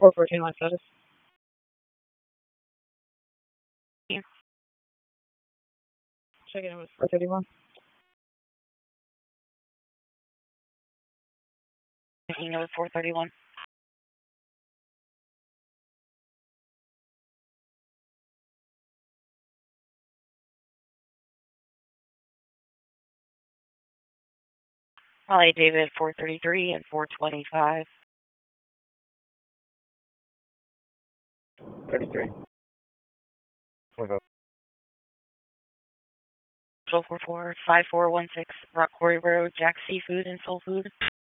414 line status. Yeah. Checking in with 431. Checking in with 431. Holly David 433 and 425. 33. 1244 5416 Rock Quarry Road, Jack Seafood and Soul Food.